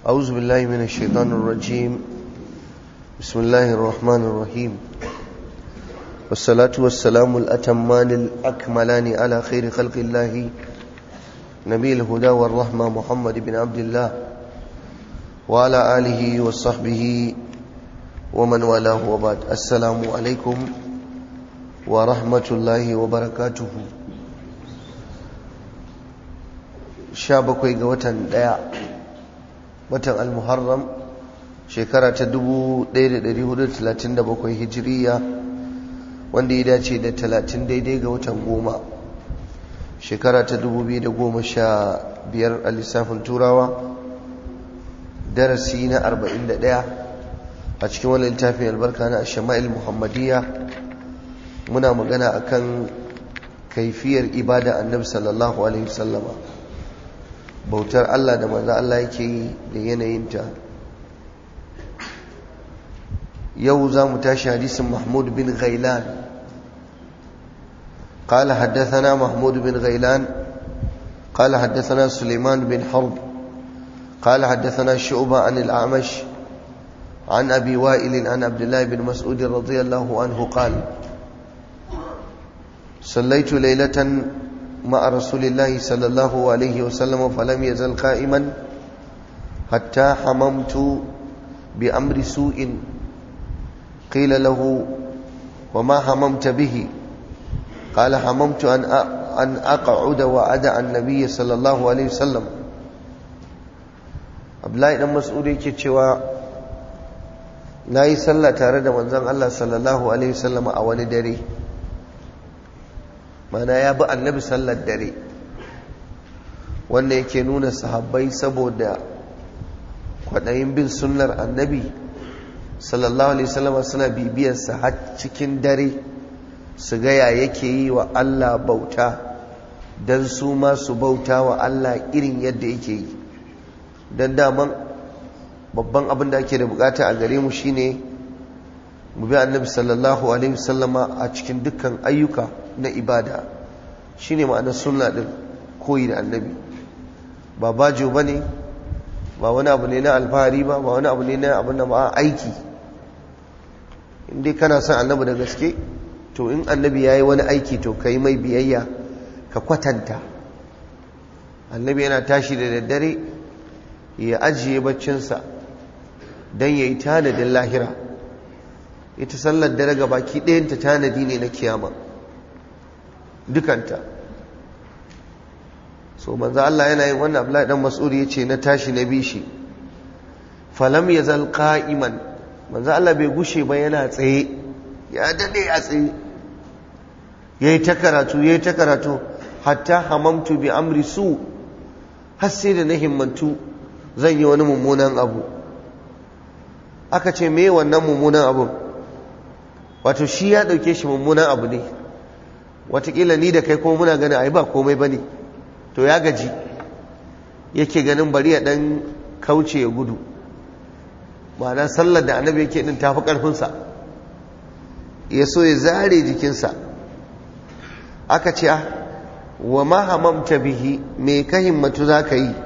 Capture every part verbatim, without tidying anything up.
أعوذ بالله من الشيطان الرجيم. بسم الله الرحمن الرحيم، والصلاة والسلام الأتمان الأكملان على خير خلق الله نبي الهدى والرحمة محمد بن عبد الله وعلى آله وصحبه ومن والاه وبعد. السلام عليكم ورحمة الله وبركاته. شابكوي قوتن ديا watan al-muharram shekara ta dubu ɗaya da ɗari hudu da talatin da bakwai hijiriya, wanda ya dace da talatin daidai ga watan goma shekara ta dubu biyu da goma sha biyar a lissafin turawa. Darasi na arba'in da ɗaya a cikin wani littafin albarka na shama'il muhammadiyya. Muna magana akan kaifiyar ibada annabi sallallahu alaihi wasallama, bautar Allah da manzo Allah yake yi da yanayinta. yau za mu tashi hadisin Mahmud bin Ghailan. قال حدثنا محمود بن غيلان قال حدثنا سليمان بن حرب قال حدثنا شعبة عن الأعمش عن أبي وائل عن عبد الله بن مسعود رضي الله عنه قال: صليت ليلة مع رسول الله صلى الله عليه وسلم فلم يزل قائما حتى حممت بأمر سوء. قيل له: وما حممت به؟ قال: حممت أن أقعد وأدع النبي صلى الله عليه وسلم. Abdullahi dan Mas'ud yake cewa nayi sallah tare da manzon Allah sallallahu alaihi wasallam a wani dare, mana ya bi annabi sallar dare, wanda yake nuna sahabbai saboda kwaɗayin bin sunnar annabi sallallahu alaihi wasallam suna bibiyarsa har cikin dare su gaya yake yi wa Allah bauta, don su ma su bauta wa Allah irin yadda yake yi. don daman babban abin da ake da bukata a gare mu shine mu bi annabi sallallahu alaihi wasallama a cikin dukkan ayyuka na ibada. shine ma'anar sunna din, koyi da annabi. ba bajo bane, ba wani abu ne na alfahari ba, ba wani abu ne na abin da ba aiki. indai kana son annabi da gaske, to in annabi yayi wani aiki to kai mai biyayya, ka kwatanta. annabi yana tashi da daddare ya ajiye baccinsa don ya yi tanadin lahira. ita sallar dare ga baki ɗayanta tanadi ne na kiyama dukanta. so manzo Allah yana yin wannan. Abdullahi dan Mas'ud yace na tashi na bi shi, falam yazal qa'iman, manzo Allah bai gushe ba yana tsaye, ya dade a tsaye, yayi ta karatu yayi ta karatu hatta hamamtu bi amri su, har sai da na himmantu zan yi wani mummunan abu. aka ce me wannan mummunan abu? wato shi ya dauke shi mummunan abu ne, watakila ni da kai kuma muna ganin ai ba komai bane, to ya gaji yake ganin bari ya dan kauce ya gudu. ma'ana sallar da annabi yake din tafi karfinsa, ya so ya zare jikinsa. aka ce ah wa ma hamamta bihi, me ka himmatu zaka yi?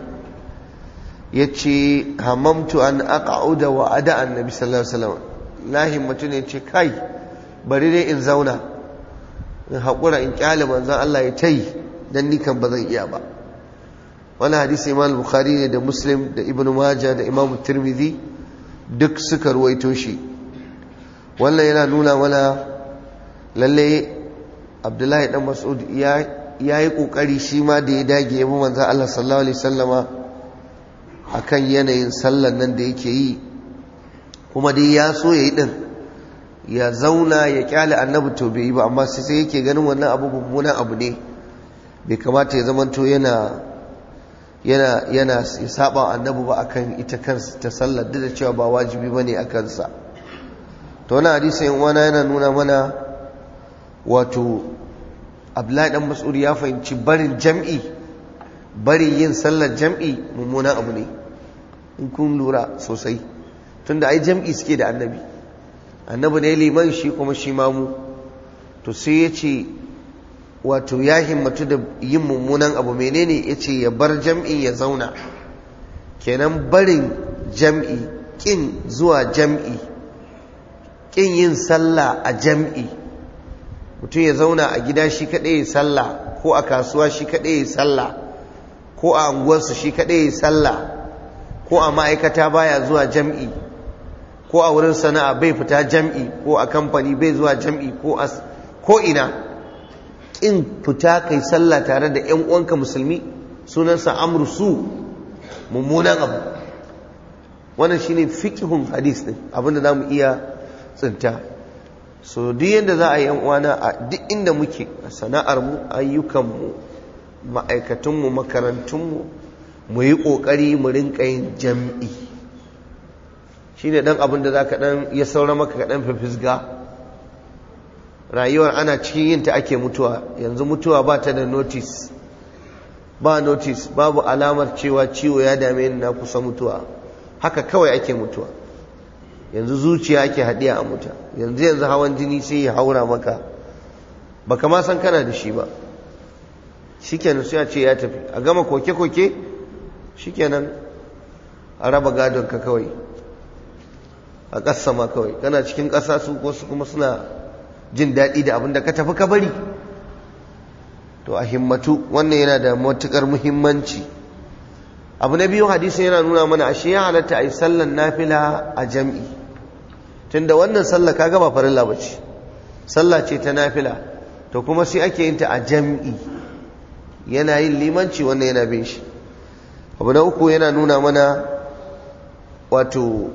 yace hamamtu an aq'uda wa ada annabi sallallahu alaihi wasallam. la himmatu ne ce kai bari dai in zauna in haƙura in ƙyale manzan Allah ya tayi, dan ni kan ba zan iya ba. wani hadisi Imam Bukhari ne da Muslim da Ibn Majah da Imam Tirmidhi duk suka ruwaito shi. wannan yana nuna mana lalle Abdullahi dan Mas'ud ya yayi kokari shi ma da ya dage ya bi manzan Allah sallallahu alaihi wasallama akan yanayin sallar nan da yake yi, kuma dai ya so yayi din ya zauna ya kyale annabi, to bai yi ba. amma sai yake ganin wannan abu mummunan abu ne, bai kamata ya zamanto yana yana yana ya saba annabi ba akan ita kansa ta sallar, duk da cewa ba wajibi bane a kansa. to wannan hadisi yan uwana yana nuna mana wato Abdullahi dan Mas'ud ya fahimci barin jam'i, bari yin sallar jam'i mummunan abu ne, in kun lura sosai, tunda ai jam'i suke da annabi. annabi ne liman, shi kuma shi mamu. to sai ya ce wato ya himmatu da yin mummunan abu. menene? ya ce ya bar jam'in ya zauna. kenan barin jam'i kin zuwa jam'i kin yin sallah a jam'i mutum ya zauna a gida shi kaɗai ya sallah ko a kasuwa shi kaɗai ya sallah ko a unguwarsu shi kaɗai ya sallah ko a ma'aikata baya zuwa jam'i ko a wurin sana'a bai fita jam'i ko a kamfani bai zuwa jam'i ko a ko ina kin fita kai sallah tare da ƴan uwanka musulmi sunansa amru su mummunan abu. Wannan shine fiqhun hadis din abinda zamu iya tsinta. So duk yanda za a yi yan uwana a duk inda muke a sana'ar mu, ayyukan mu, ma'aikatun mu, makarantun mu mu yi kokari mu rinka yin jam'i. Shine dan abin da zaka dan ya saura maka ka dan fifisga. Rayuwar ana cikin yin ta ake mutuwa. Yanzu mutuwa ba ta da notice. Ba notice, babu alamar cewa ciwo ya dame ni na kusa mutuwa. Haka kawai ake mutuwa. Yanzu zuciya ake hadiya a muta. Yanzu yanzu hawan jini sai ya haura maka. Baka ma san kana da shi ba. Shikenan sai a ce ya tafi. A gama koke-koke shikenan a raba gadon ka kawai. A ƙasa ma kawai. Kana cikin ƙasa su wasu kuma suna jin daɗi da abin da ka tafi ka bari. To a himmatu wannan yana da matuƙar muhimmanci. Abu na biyu hadisin yana nuna mana ashe ya halatta a yi sallan nafila a jam'i. Tunda wannan sallah ka gaba farilla ba ce. Sallah ce ta nafila. To kuma sai ake yin ta a jam'i. Yana yin limanci wannan yana bin shi. Abu na uku yana nuna mana wato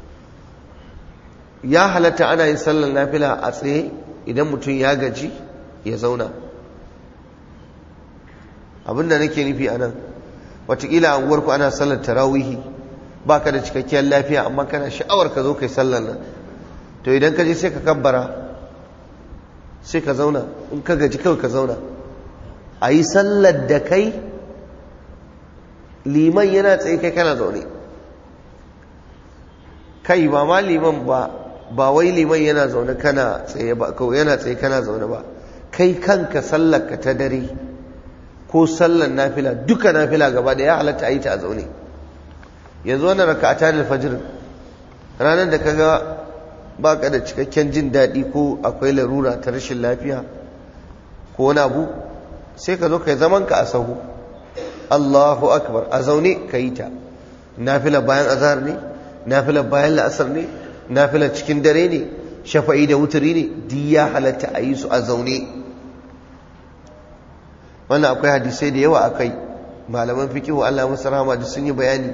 ya halatta ana yin sallan nafila a tsaye idan mutum ya gaji ya zauna. Abinda nake nufi a nan wataƙila a unguwarku ana sallar tarawihi ba ka da cikakkiyar lafiya amma kana sha'awar ka zo kai sallar nan, to idan ka je sai ka kabbara sai ka zauna, in ka gaji kawai ka zauna a yi sallar da kai liman yana tsaye kai kana zaune. Kai ba ma liman ba ba wai liman yana zaune kana tsaye ba, kawai yana tsaye kana zaune ba, kai kanka sallar ka ta dare ko sallar nafila duka nafila gaba da ya halatta a yi ta a zaune. Yanzu wannan raka'ata da fajr ranar da kaga baka da cikakken jin daɗi ko akwai larura ta rashin lafiya ko wani abu sai ka zo kai zaman ka a sahu, Allahu akbar, a zaune ka yi ta. Nafila bayan azhar ne, nafila bayan la'asar ne, nafila cikin dare ne, shafa'i da wuturi ne, duk ya halatta a yi su a zaune. Wannan akwai hadisai da yawa akai, malaman fiqhu Allah musu rahama duk sun yi bayani.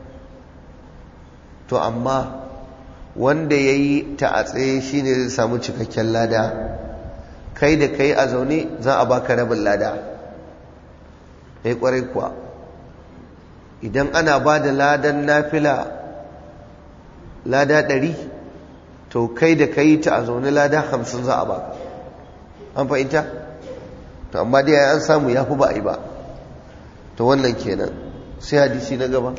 To amma wanda yayi ta a tsaye shine zai samu cikakken lada, kai da kai a zaune za a baka rabin lada. Eh kwarai kuwa, idan ana ba da ladan nafila lada ɗari, to kai da kai ta a zaune lada hamsin za a baka. An fahimta? To amma dai an samu yafi ba a yi ba. To wannan kenan. Sai hadisi na gaba.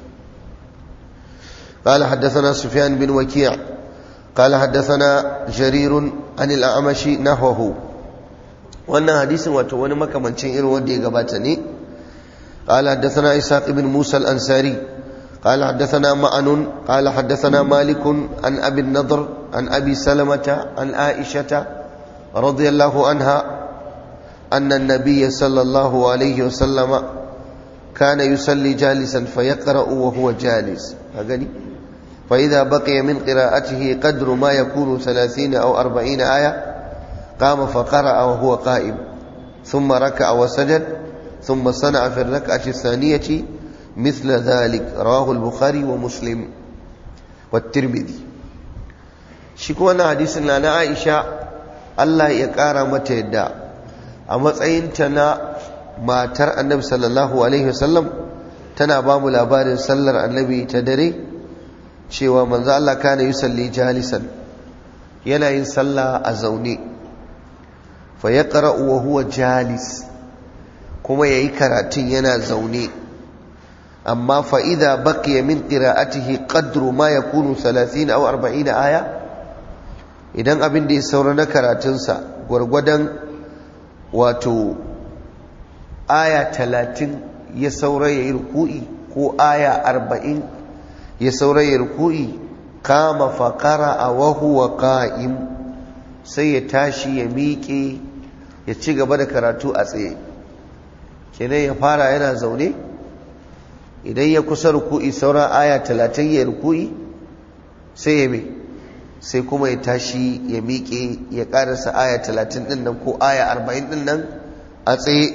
قال حدثنا سفيان بن وكيع قال حدثنا جرير عن الأعمش نحوه. wannan hadisin wato wani makamancin irin wanda ya gabata ne. قال حدثنا إسحاق بن موسى الأنصاري قال حدثنا معن قال حدثنا مالك عن أبي النضر عن أبي سلمة عن عائشة رضي الله عنها أن النبي صلى الله عليه وسلم كان يصلي جالسا فيقرأ وهو جالس فإذا بقي من قراءته قدر ما يكون ثلاثين أو أربعين آية قام فقرأ وهو قائم ثم ركع وسجد ثم صنع في الركعة الثانية مثل ذلك. رواه البخاري ومسلم والترمذي. شكونا حديث لنا عائشة الله يقارى متى يدعى a matsayinta na matar annabi sallallahu alaihi wasallam tana ba mu labarin sallar annabi ta dare cewa manzo Allah kana yusalli jalisan, yana yin sallah a zaune, fa yaqra'u wa huwa jalis, kuma yayi karatun yana zaune. Amma fa idza baqiya min qira'atihi qadru ma yakunu thalathina aw arba'ina aya, idan abin da ya saura na karatunsa gwargwadon wato aya talatin ya saura ya yi ruku'i ko aya arba'in ya saurayi ruku'i kama faƙara a wahuwa ƙa'im, sai ya tashi ya miƙe ya ci gaba da karatu a tsaye. kenan ya fara yana zaune, idan ya kusa ruku'i sauran aya talatin ya ruku'i sai ya mai sai kuma ya tashi ya miƙe ya ƙarasa aya talatin ɗin nan ko aya arba'in ɗin nan a tsaye.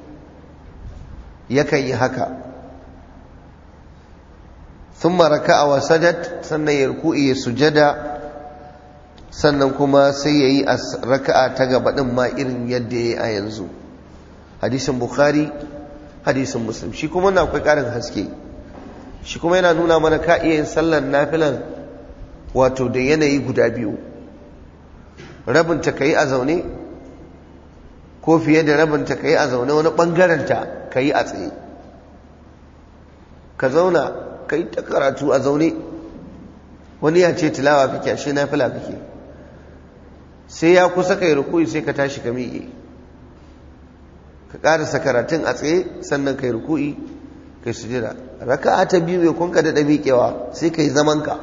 yakan yi haka. sun maraka a wasajat, sannan ya ruku'i ya sujada, sannan kuma sai ya yi a raka'a ta gaba ɗin ma irin yadda ya yi a yanzu. hadisin bukhari, hadisin muslim. shi kuma na akwai ƙarin haske, shi kuma yana nuna mana ka iya yin sallar nafilan wato da yanayi guda biyu, rabinta ka yi a zaune ko fiye da rabinta ka yi a zaune, wani ɓangarenta ka yi a tsaye. ka zauna ka yi ta karatu a zaune, wani ya ce tilawa kake ashe nafila kake, sai ya kusa ka yi ruku'i sai ka tashi ka miƙe ka ƙarasa karatun a tsaye, sannan ka yi ruku'i ka yi sujada. raka'a ta biyu mai kunka da miƙewa sai ka yi zamanka,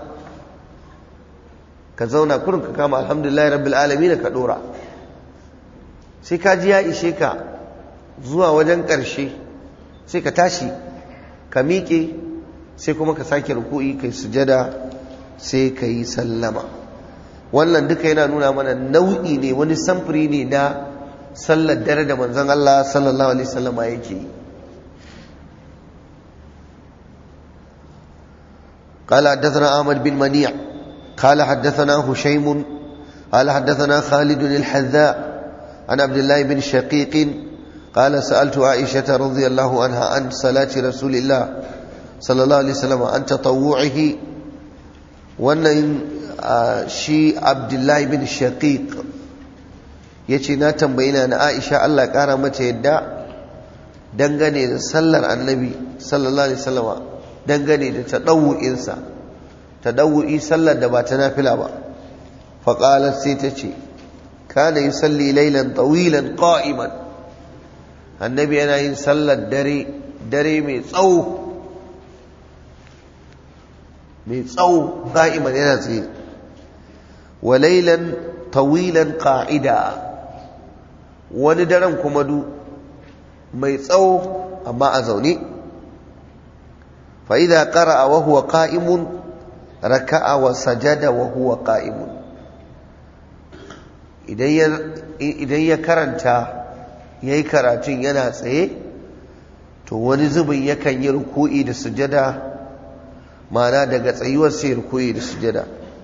ka zauna kurin ka kama alhamdulillahi rabbil alamin ka ɗora, sai ka ji ya ishe ka zuwa wajen ƙarshe sai ka tashi ka miƙe, sai kuma ka sake ruku'i ka yi sujada, sai ka yi sallama. wannan duka yana nuna mana nau'i ne, wani samfuri ne na sallar dare da manzon Allah sallallahu alaihi wasallama yake yi. قال حدثنا أحمد بن منيع قال حدثنا هشيم قال حدثنا خالد الحذاء عن عبد الله بن شقيق قال سألت عائشة رضي الله عنها عن صلاة رسول الله صلى الله عليه وسلم عن تطوعه. وأن شي عبد الله بن شقيق yace na tambayina na Aisha Allah ya kara mata yadda dangane da sallar annabi sallallahu alaihi wasallama, dangane da tadawu'in sa, tadawu'i sallar da ba ta nafila ba. fa qalat sai tace kana yusalli laylan tawilan qa'iman, annabi yana yin sallar dare dare mai tsawo mai tsawo qa'iman yana tsaye, wa laylan tawilan qa'ida, wani daren kuma du mai tsawo amma a zaune. fa idza qara'a wa huwa qa'imun raka'a wa sajada wa huwa qa'imun, idan ya idan ya karanta yayi karatun yana tsaye, to wani zubin yakan yi ruku'i da sujada, ma'ana daga tsayuwar sai ruku'i da sujada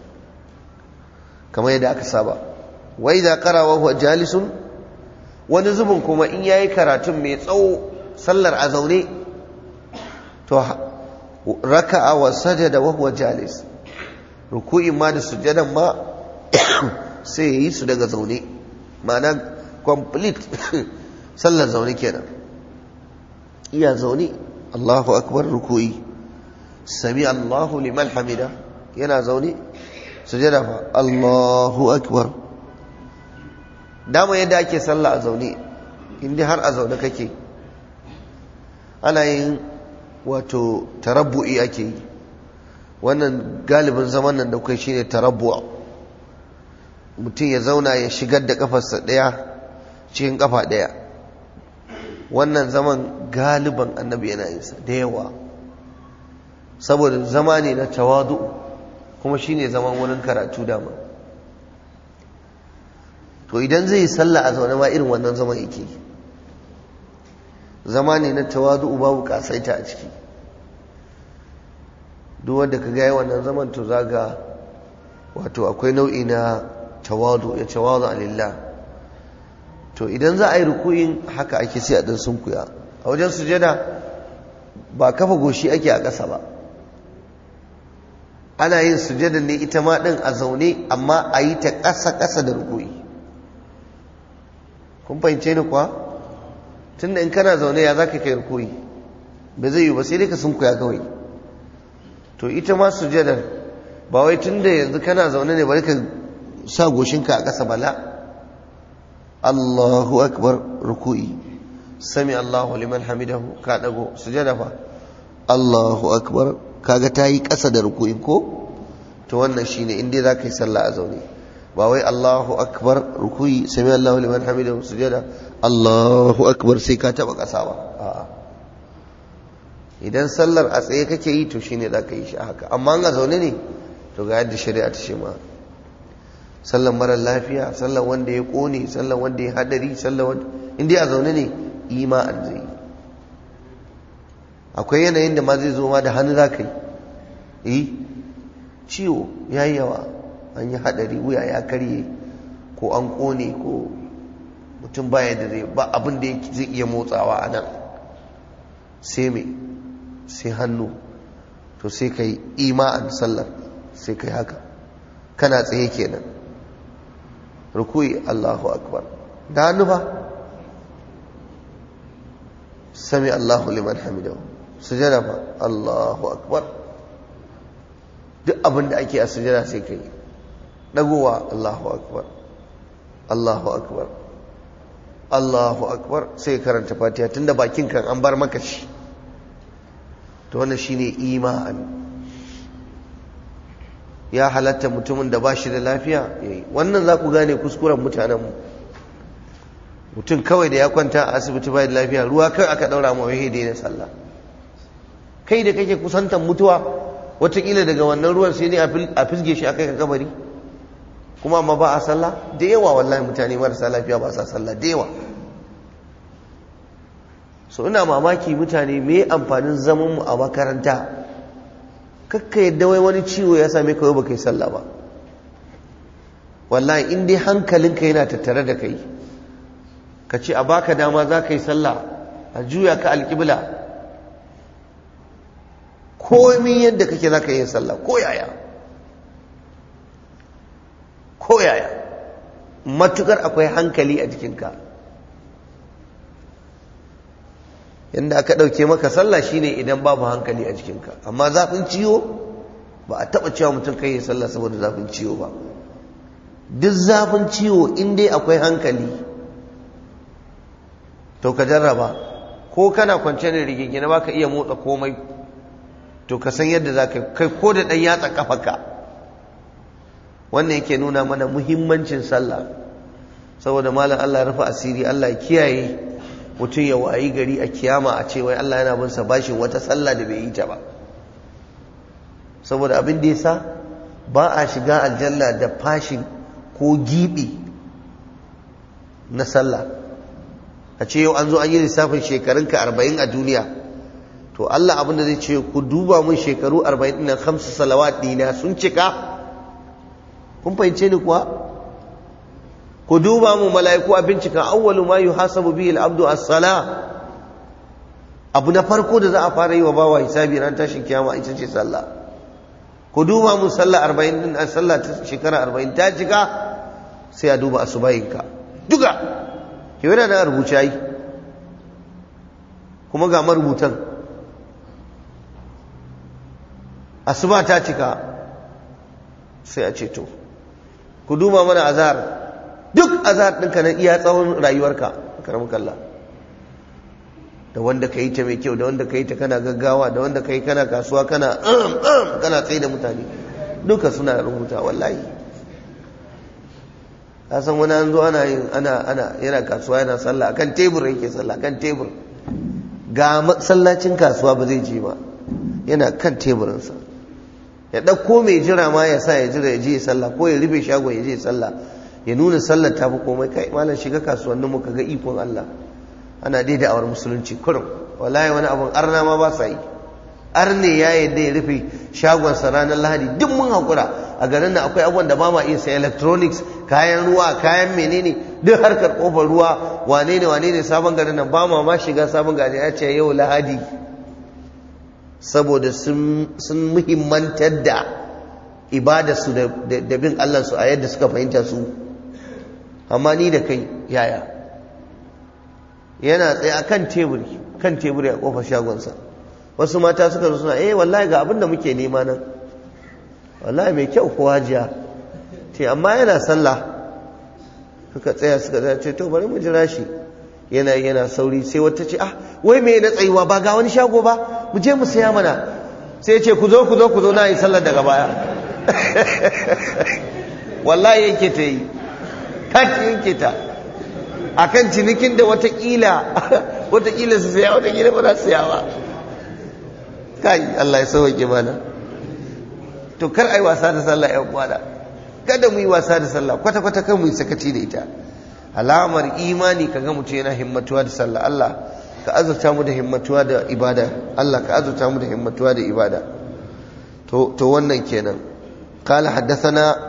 kamar yadda aka saba. wa idza qara'a wa huwa jalisun, wani zubin kuma in yayi karatun mai tsawo sallar a zaune, to raka'a wa sajada wa huwa jalis, ruku'in ma da sujadan ma sai yayi su daga zaune, ma'ana complete sallar zaune kenan. iya zaune Allahu akbar ruku'i, sami Allahu liman hamida yana zaune, sujada fa Allahu akbar. dama yadda ake sallah a zaune, inda har a zaune kake, ana yin wato tarabbu'i ake yi. wannan galibin zaman nan da kai shine tarabbu', mutum ya zauna ya shigar da kafarsa daya cikin kafa daya. wannan zaman galiban annabi yana yin sa da yawa, saboda zama ne na tawadu, kuma shine zaman wurin karatu dama. to idan zai yi sallah a zaune ma irin wannan zaman yake, zama ne na tawadu babu kasaita a ciki. duk wanda ka gaya wannan zaman to zaga wato akwai nau'i na tawadu, ya tawadu lillah. to idan za a yi ruku'in haka ake sai a dan sunkuya. a wajen sujada ba kafa goshi ake a ƙasa ba, ana yin sujada ne ita ma din a zaune, amma a yi ta ƙasa ƙasa da ruku'i. kun fahimce ni kuwa? tunda in kana zaune ya za ka kai ruku'i, ba zai yi ba, sai dai ka sunkuya kawai. to ita ma sujadar ba wai tunda yanzu kana zaune ne bari ka sa goshinka a ƙasa bala. Allahu akbar ruku'i, sami Allahu liman hamidahu ka dago, sujada fa Allahu akbar kaga ta yi ƙasa da ruku'in ko to wannan shine in dai za ka yi sallah a zaune ba wai Allahu akbar ruku'i sami Allahu liman hamidahu sujada Allahu akbar sai ka taba ƙasa ba a'a idan sallar a tsaye kake yi to shine za ka yi shi haka amma a zaune ne to ga yadda shari'a ta ce ma sallar marar lafiya sallar wanda ya kone sallar wanda ya hadari sallar wanda in dai a zaune ne ima'an zai akwai yanayin da ma zai zo ma da hannu za ka yi eh ciwo ya yi yawa an yi hadari wuya ya karye ko an kone ko mutum baya da zai ba abin da zai iya motsawa a nan sai me sai hannu to sai ka yi ima'an sallar sai ka yi haka kana tsaye kenan rukuyi Allahu akbar da hannu ba sami Allahu liman hamidahu sujada ba Allahu akbar duk abin da ake a sujada sai ka yi dagowa Allahu akbar Allahu akbar Allahu akbar sai karanta fatiha tunda bakin kan an bar maka shi to wannan shine imani ya halatta mutumin da ba shi da lafiya yayi wannan za ku gane kuskuren mutanenmu mutum kawai da ya kwanta a asibiti bai da lafiya ruwa kai aka daura ma wai daina sallah kai da kake kusantan mutuwa watakila daga wannan ruwan sai ne a fisge shi akai ka kabari kuma amma ba a sallah da yawa wallahi mutane marasa lafiya ba sa sallah da yawa so ina mamaki mutane me amfanin zaman mu a makaranta kakka yadda wai wani ciwo ya same ka ba kai sallah ba wallahi in dai hankalinka yana tattare da kai ka ce a baka dama za ka yi sallah a juya ka alƙibla komi yadda kake za ka yi sallah ko yaya ko yaya matukar akwai hankali a jikinka yadda aka ɗauke maka sallah shine idan babu hankali a jikinka amma zafin ciwo ba a taɓa cewa mutum kai ya sallah saboda zafin ciwo ba duk zafin ciwo in dai akwai hankali to ka jarraba ko kana kwance da rigingine ba ka iya motsa komai to ka san yadda za ka kai ko da ɗan yatsa ƙafarka wannan yake nuna mana muhimmancin sallah saboda malam Allah ya rufe asiri Allah ya kiyaye mutum ya wayi gari a kiyama a ce wai Allah yana bin sa bashin wata sallah da bai yi ta ba saboda abin da yasa ba a shiga aljanna da fashin ko gibi na sallah a ce yau an zo an yi lissafin shekarunka arba'in a duniya to Allah abin da zai ce ku duba mun shekaru arba'in ɗin nan hamsu salawat dina sun cika kun fahimce ni kuwa ku duba mu mala'iku a bincika awwalu ma yuhasabu bihi al-abdu as-sala abu na farko da za a fara yi wa bawa hisabi ran tashin kiyama ita ce sallah ku duba mu sallah arba'in din a sallah ta shekara arba'in ta cika sai a duba asubayinka duka ke yana da rubuce yi kuma ga marubutan asuba ta cika sai a ce to ku duba mana azhar duk azhar ɗinka na iya tsawon rayuwarka karamin kalla da wanda ka yi ta mai kyau da wanda ka yi ta kana gaggawa da wanda ka yi kana kasuwa kana kana tsaye da mutane duka suna rubuta wallahi ka san wani an zo ana yin ana ana yana kasuwa yana sallah akan tebur yake sallah kan tebur ga masallacin kasuwa ba zai je ba yana kan teburinsa ya ɗauko mai jira ma ya sa ya jira ya je ya sallah ko ya rufe shagon ya je ya sallah ya nuna sallar ta fi komai kai malam shiga kasuwannin mu kaga ikon Allah ana dai da awar musulunci kurum wallahi wani abun arna ma ba sa yi arne ya yadda ya rufe shagon sa ranar lahadi duk mun hakura a garin nan akwai abubuwan da ba ma iya sai electronics kayan ruwa kayan menene duk harkar kofar ruwa wane ne wane ne sabon garin nan ba ma ma shiga sabon gari ya ce yau lahadi saboda sun muhimmantar da ibadarsu da bin Allah su a yadda suka fahimta su amma ni da kai yaya yana tsaye a kan teburi kan teburi a kofar shagonsa wasu mata suka zo suna eh wallahi ga abin da muke nema nan wallahi mai kyau ko hajiya ce amma yana sallah suka tsaya suka tsaya ce to bari mu jira shi yana yana sauri sai wata ce ah wai me na tsayuwa ba ga wani shago ba mu je mu saya mana sai ce ku zo ku zo ku zo na yi sallar daga baya wallahi yake ta yi kaki yake ta akan cinikin da watakila watakila su saya watakila ba za su saya ba. Kai Allah ya sauke mana. To kar ai wasa da sallah ƴan uwana, kada mu yi wasa da sallah kwata kwata, kan mu yi sakaci da ita. Alamar imani kaga mutum yana himmatuwa da sallah. Allah ka azurta mu da himmatuwa da ibada, Allah ka azurta mu da himmatuwa da ibada. to to wannan kenan. Qala haddathana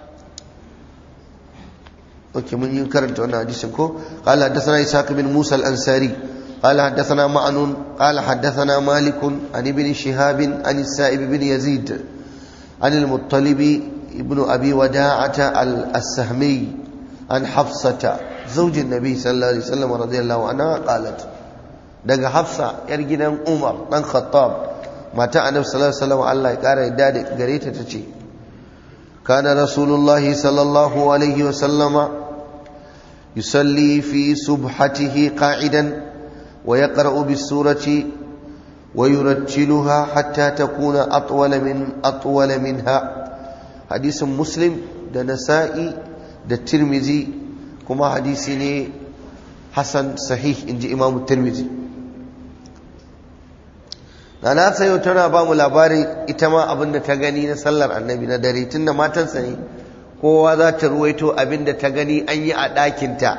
اوكي من ينكر وانا حديثكم قال حدثنا اسحاق بن موسى الانصاري قال حدثنا معن قال حدثنا مالك عن ابن شهاب عن السائب بن يزيد عن المطلب ابن ابي وداعة السهمي عن حفصة زوج النبي صلى الله عليه وسلم رضي الله عنها قالت daga Hafsa yar gidan Umar dan Khattab mata Annabi sallallahu alaihi wasallam Allah ya kara yadda da gare ta tace kana rasulullahi sallallahu alaihi wasallam يصلي في سبحته قاعدا ويقرأ بالسورة ويرتلها حتى تكون أطول من أطول منها. حديث مسلم ده نسائي ده الترمذي كما حديثني حسن صحيح عند إمام الترمذي. أنا سيوتنا بام لاباري إتما أبن تغني نسلر النبي ندري تنا ما تنسني kowa za ta ruwaito abin da ta gani an yi a ɗakinta.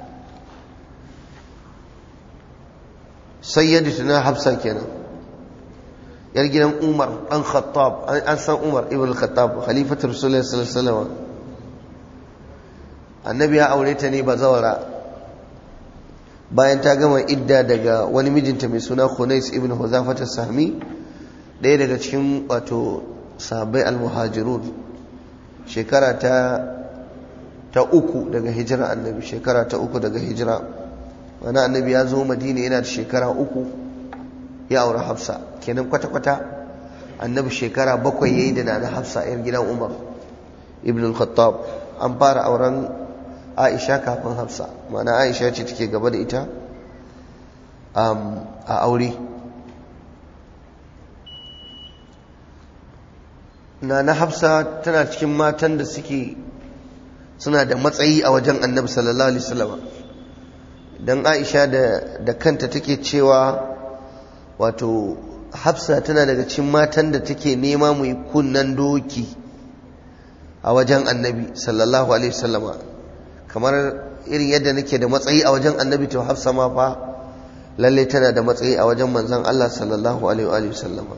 sayyidatuna Hafsa kenan yar gidan Umar dan Khattab, an san Umar ibn Khattab khalifatul Rasulullah sallallahu alaihi wasallam. Annabi ya aure ta ne bazawara bayan ta gama idda daga wani mijinta mai suna Khunais ibn Huzafat as-Sahmi, ɗaya daga cikin wato sahabbai al-muhajirun. shekara ta ta uku daga hijira annabi, shekara ta uku daga hijira. wani annabi ya zo Madina yana da shekara uku ya aure Hafsa, kenan kwata-kwata annabi shekara bakwai yayi da nana Hafsa yar gidan Umar ibn al-Khattab. an fara auren Aisha kafin Hafsa, ma'ana Aisha ce take gaba da ita a aure. Nana Hafsa tana cikin matan da suke suna da matsayi a wajen Annabi sallallahu alaihi wasallam. Dan Aisha da da kanta take cewa wato Hafsa tana daga cikin matan da take nema mu yi kunnan doki a wajen Annabi sallallahu alaihi wasallam. Kamar irin yadda nake da matsayi a wajen Annabi, to Hafsa ma fa lalle tana da matsayi a wajen manzon Allah sallallahu alaihi wasallam.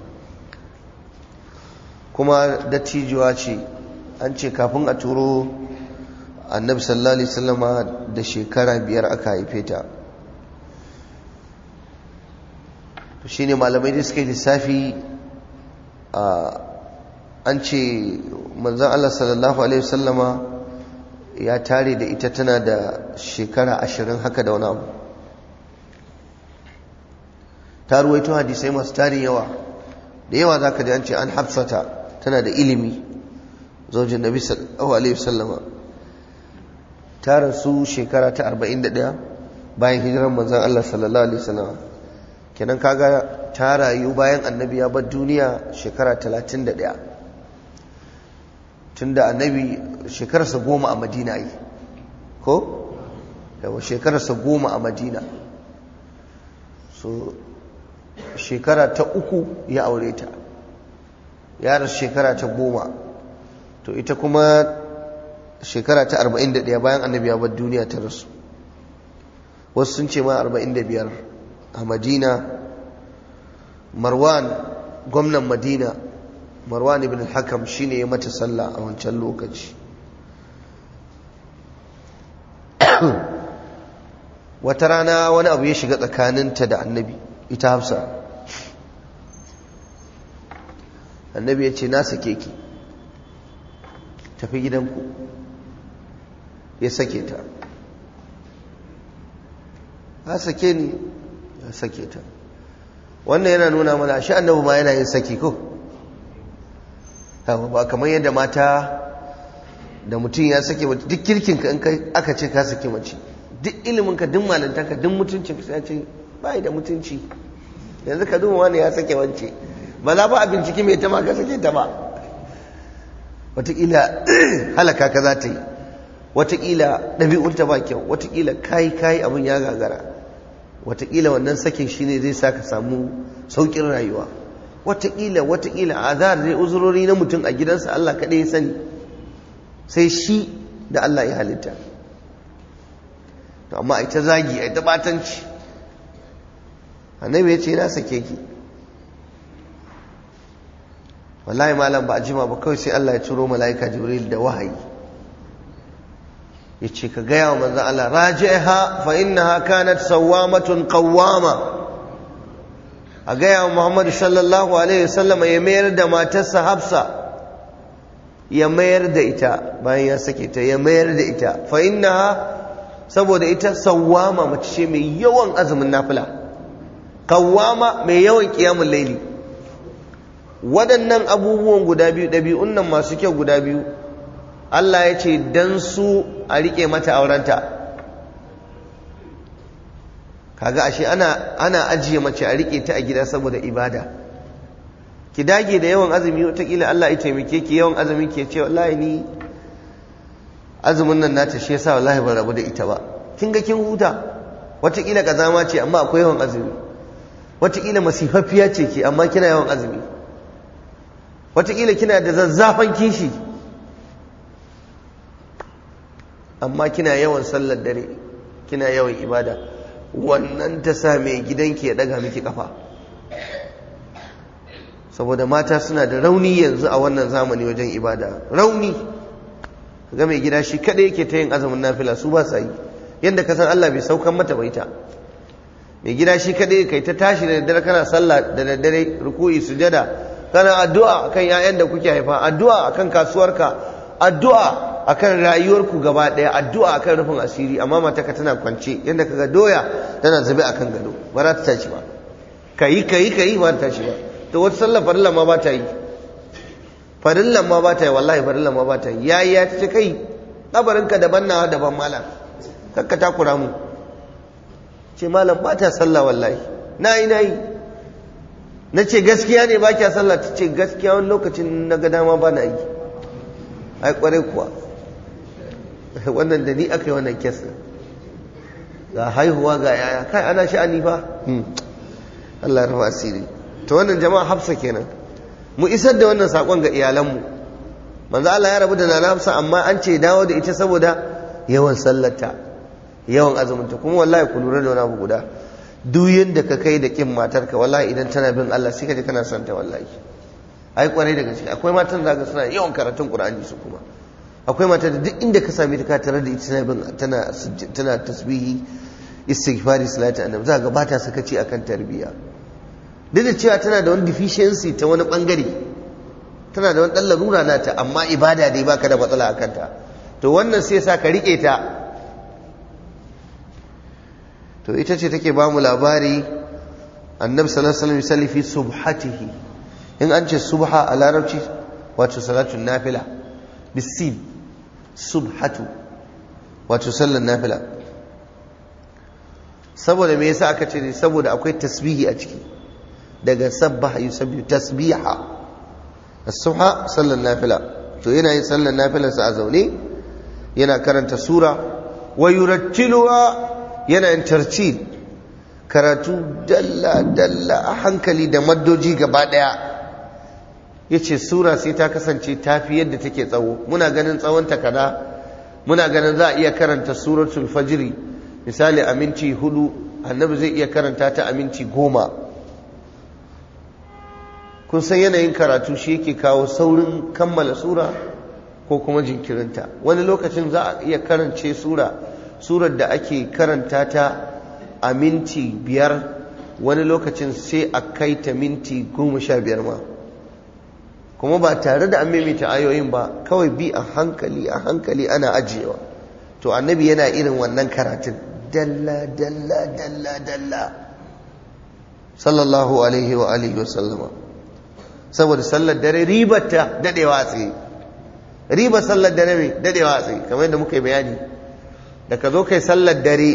kuma dattijuwa ce, an ce kafin a turo Annabi sallallahu alaihi wasallama da shekara biyar aka haife ta. to shine malamai da suka yi lissafi, an ce manzon Allah sallallahu alaihi wasallama ya tare da ita tana da shekara ashirin haka da wani abu. ta ruwaito hadisai masu tarin yawa da yawa zaka ji an ce an Hafsata tana da ilimi, zaujin Nabi sallallahu alaihi wasallama. ta rasu shekara ta arba'in da ɗaya bayan hijiran manzon Allah sallallahu alaihi wasallama. kenan kaga ta rayu bayan Annabi ya bar duniya shekara talatin da ɗaya, tunda Annabi shekararsa goma a Madina yi ko yawa shekararsa goma a Madina, so shekara ta uku ya aure ta, ya rasu shekara ta goma. to ita kuma shekara ta arba'in da ɗaya bayan Annabi ya bar duniya ta rasu. wasu sun ce ma arba'in da biyar a Madina. Marwan gwamnan Madina, Marwan ibn al-Hakam shine ya mata sallah a wancan lokaci. wata rana wani abu ya shiga tsakaninta da Annabi, ita Hafsa. Annabi ya ce na sake ki, tafi gidanku. ya sake ta. ha sake ni, ya sake ta. wannan yana nuna mana shi Annabi ma yana yin saki ko ba kamar yadda mata da mutum ya sake mace, duk kirkinka in aka ce ka sake mace, duk iliminka, duk malantarka, duk mutuncinka sai ya ce bai da mutunci, yanzu ka duba wani ya sake wance, ba za ba a binciki mai ta ma ka sake ta ba. Wataƙila halaka ka za ta yi, wataƙila ɗabi'unta ba kyau, wataƙila kayi kayi abin ya gagara, wataƙila wannan sakin shi ne zai sa ka samu sauƙin rayuwa, wataƙila wataƙila azar zai uzurori na mutum a gidansa Allah kaɗai ya sani, sai shi da Allah ya halitta. To amma ai ta zagi ai ta batanci, annabi ya ce na sake ki, wallahi malam ba a jima ba kawai sai Allah ya turo mala'ika Jibril da wahayi, ya ce ka gaya wa manzan Allah raji'ha fa innaha kanat sawwamatun qawwama, a gaya wa Muhammad sallallahu alaihi wasallam ya mayar da matarsa Hafsa, ya mayar da ita bayan ya sake ta, ya mayar da ita, fa innaha, saboda ita sawwama mace ce mai yawan azumin nafila, qawwama mai yawan qiyamul laili. Waɗannan abubuwan guda biyu, ɗabi'un nan masu kyau guda biyu, Allah ya ce dan su a riƙe mata aurenta. Kaga ashe ana ana ajiye mace a riƙe ta a gida saboda ibada. Ki dage da yawan azumi, wataƙila Allah ya taimake ki yawan azumi ke ce wallahi ni azumin nan nata shi yasa wallahi ban rabu da ita ba. Kin ga kin huta, wataƙila kazama ce amma akwai yawan azumi, wataƙila masifaffiya ce ke amma kina yawan azumi, wataƙila kina da zazzafan kishi amma kina yawan sallar dare, kina yawan ibada. Wannan ta sa mai gidanki ya daga miki kafa, saboda mata suna da rauni yanzu a wannan zamani wajen ibada, rauni. Ga mai gida shi kada yake ta yin azumin nafila, su ba sa yi, yadda ka san Allah bai saukan mata ba ita. Mai gida shi kada yake ta tashi da daddare kana sallah da daddare, ruku'i sujada, kana addu'a akan ƴaƴan da kuke haifa, addu'a akan kasuwarka, addu'a akan rayuwarku gaba daya, addu'a akan rufin asiri. Amma mataka tana kwance yadda kaga doya tana zube akan gado, ba za ta tashi ba, kayi kayi kayi ba ta tashi ba. To wata sallar farilla ma ba ta yi, farillan ma ba ta yi, wallahi farillan ma ba ta yi. Yayi ya ce kai kabarinka daban nawa daban malam, kakka takura mu. Ce malam ba ta sallah wallahi, nayi nayi. Na ce gaskiya ne ba kya sallah? Ta ce gaskiya wani lokacin na ga dama ba na yi. Ai kwarai kuwa, wannan da ni aka yi wannan kes, ga haihuwa ga yaya, kai ana sha'ani fa. Allah rufa asiri. To wannan jama'a Hafsa kenan. Mu isar da wannan sakon ga iyalanmu. Manzo Allah ya rabu da Nana Hafsa amma an ce dawo da ita saboda yawan sallarta, yawan azuminta. Kuma wallahi ku lura da wani abu guda, duk yanda ka kai da kin matarka wallahi idan tana bin Allah sai ka ji kana son ta wallahi. Ai kwarai da gaske, akwai matan da suna yawan karatun Qur'ani su kuma. Akwai matan da duk inda ka same ta ka tare da ita tana bin tana tana tasbihi, istighfari, salatu annabi, za ga ba ta sakaci akan tarbiyya. Duk da cewa tana da wani deficiency ta wani bangare, tana da wani dan larura nata, amma ibada dai baka da matsala akan ta. To wannan sai sa ka rike ta. To ita ce take ba mu labari, annabi sallallahu alaihi wasallam yusalli fi subhatihi. In an ce subha a larabci wato salatun nafila, bisin, subhatu wato sallan nafila. Saboda me yasa aka ce ne? Saboda akwai tasbihi a ciki, daga sabbaha yusabbihu tasbiha. As-subha sallan nafila, to yana yin sallan nafilarsa a zaune, yana karanta sura, wa yurattiluha, yana yin tartil, karatu dalla dalla a hankali da maddoji gaba daya. Yace sura sai ta kasance tafi yadda take tsawo. Muna ganin tsawon ta kada, muna ganin za a iya karanta suratul fajri misali a minti hudu, annabi zai iya karanta ta a minti goma. Kun san yanayin karatu shi yake kawo saurin kammala sura ko kuma jinkirinta. Wani lokacin za a iya karance sura surar da ake karanta ta a minti biyar, wani lokacin sai a kai ta minti goma sha biyar ma, kuma ba tare da an maimaita ayoyin ba, kawai bi a hankali a hankali ana ajiyewa. To annabi yana irin wannan karatun dalla dalla dalla dalla sallallahu alaihi wa alihi wa sallama. Saboda sallar dare ribarta dadewa a tsaye, ribar sallar dare mai dadewa a tsaye, kamar yadda muka yi bayani. Da ka zo kai sallar dare,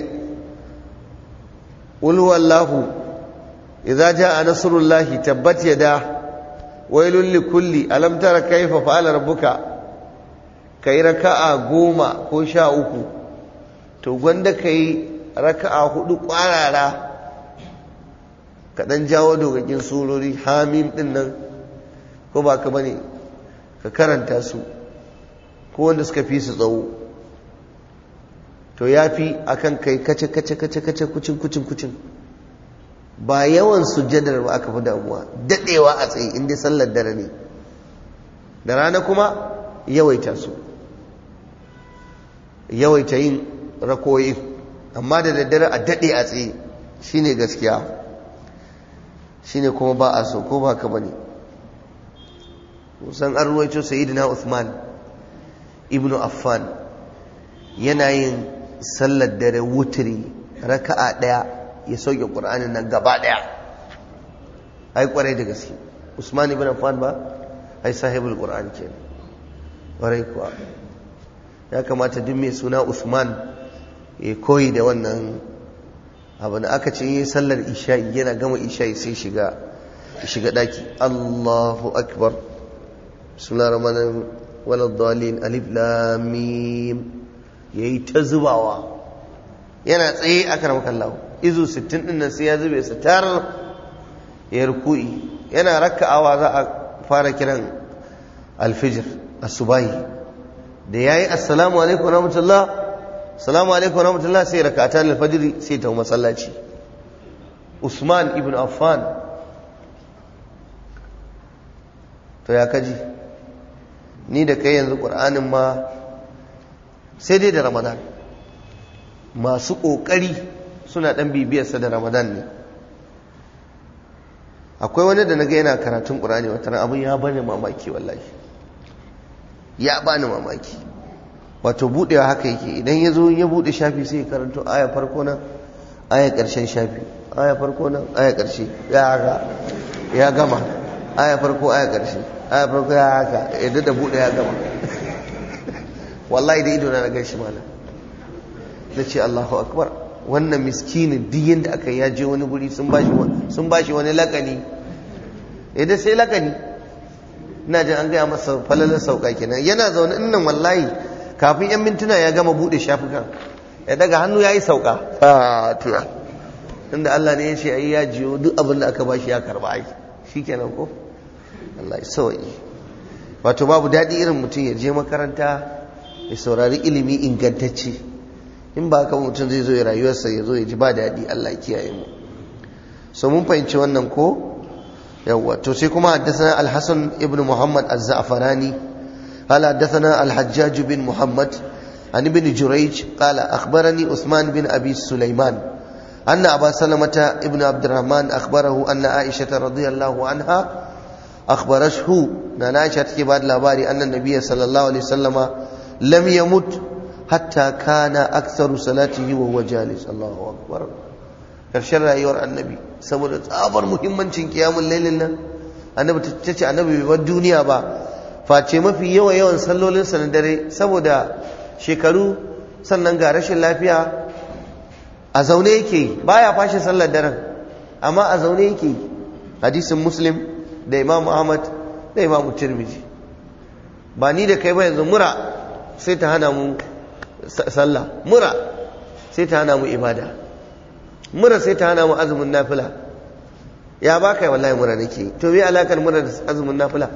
qul huwallahu, idza jaa nasrullahi, tabbat yada wailul likulli alam tara kaifa fa'ala rabbuka kai raka'a goma ko sha uku to gwanda kai raka'a hudu kwarara ka dan jawo dogakin surori hamim din nan ko ba ka bane ka karanta su ko wanda suka fi su tsawo to yafi akan kai kace kace kace kace kucin kucin kucin ba yawan sujjadar ba aka fi damuwa dadewa a tsaye inda sallar dare ne da rana kuma yawaita su yawaita yin rakoyi amma da daddare a dade a tsaye shine gaskiya shine kuma ba a so ko ba ka bane kusan an ruwaito sayyidina Uthman ibn Affan yana yin sallar dare wutri raka'a daya ya sauke Qur'anin nan gaba daya ai kwarai da gaske Usman ibn Affan ba ai sahibul Qur'an kenan kwarai kuwa ya kamata duk mai suna Usman ya koyi da wannan abu da aka ce yi sallar isha'i yana gama isha'i sai shiga shiga daki Allahu akbar bismillahir rahmanir rahim walad dalin alif lam mim yayi ta zubawa yana tsaye akramaka Allah izu sittin din nan sai ya zube su tar ya ruku'i yana raka'awa za a fara kiran alfijir asubahi da yayi assalamu alaikum warahmatullahi salamu alaikum warahmatullahi sai rak'atan al-fajr sai ta masallaci Usman ibn Affan to ya kaji ni da kai yanzu Qur'anin ma sai dai da Ramadan masu kokari suna dan bibiyar sa da Ramadan ne akwai wani da naga yana karatun Qur'ani wata ran abun ya bani mamaki wallahi ya bani mamaki wato budewa haka yake idan ya zo ya bude shafi sai ya karanto aya farko nan aya karshen shafi aya farko nan aya karshe ya haka ya gama aya farko aya karshe aya farko ya haka yadda da bude ya gama wallahi da ido na na gaishe malam nace Allahu akbar wannan miskinin duk yanda aka ya je wani guri sun bashi sun bashi wani lakani idan sai lakani ina jin an gaya masa falalar sauka kenan yana zaune innan wallahi kafin yan mintuna ya gama bude shafukan ya daga hannu ya yi sauka a tuya inda Allah ne ya ce ai ya jiyo duk abin da aka ba shi ya karba ai shi kenan ko Allah ya sauyi wato babu daɗi irin mutum ya je makaranta ya saurari ilimi ingantacce in ba haka mutum zai zo ya rayuwarsa ya zo ya ji ba daɗi Allah ya kiyaye mu so mun fahimci wannan ko yawwa to sai kuma haddathana al-Hasan ibn Muhammad az-Za'farani قال حدثنا الحجاج بن محمد عن ابن جريج قال أخبرني عثمان بن أبي سليمان أن أبا سلمة ابن عبد الرحمن أخبره أن عائشة رضي الله عنها أخبرته أن عائشة كبار لاباري أن النبي صلى الله عليه وسلم لم يمت حتى كان أكثر صلاته وهو جالس الله أكبر كرشر أيها النبي سبب أبر مهمة قيام الليل لنا النبي تتشع النبي والدنيا با face mafi yawa yawan sallolinsa na dare saboda shekaru sannan ga rashin lafiya a zaune yake baya fashe sallar daren amma a zaune yake hadisin Muslim da Imam Ahmad da Imam Tirmidhi ba ni da kai ba yanzu mura sai ta hana mu sallah mura sai ta hana mu ibada mura sai ta hana mu azumin nafila ya baka wallahi mura nake to me alakar mura da azumin nafila